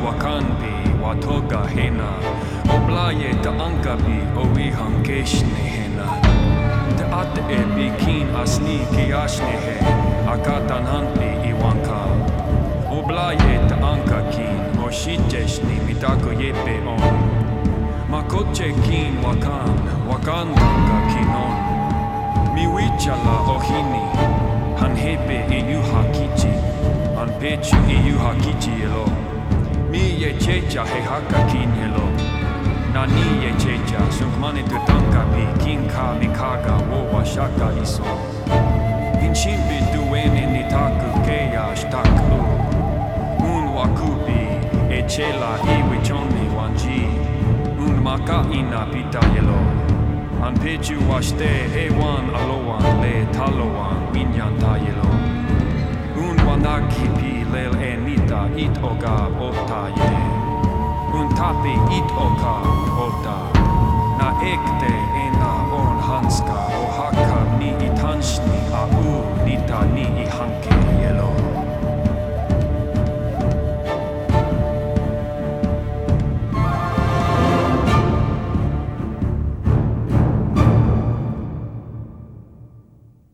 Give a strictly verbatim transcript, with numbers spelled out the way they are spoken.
wakanbi watoga hena Oblaye ta ankabi owihan keshne hena Te ate e bikin asni kiashne he Akatan hanpi iwanka Oblaye ta ankakin Moshiteshni mitako yepe on Makoche kin wakan Wakandanga kinon Miwichala ohini Hanhepe iyuha kichi Anpechu iyuha kichi elo Mi ye checha he haka kin elo Nani ye checha Sunkmane tutanka pi kinka mikaga Wowa shaka iso Inchimbi duene nitaku keya shtaku Un wakubi Echela iwichoni wanji Un maka ina pita yelo Anpechu washte ewan alowan le talowan winyan ta yelo Un wanaki pi lel enita it oga ota ye Un tapi it oka ota Na ekte ena on hanska O haka ni itanshni a u nita ni iha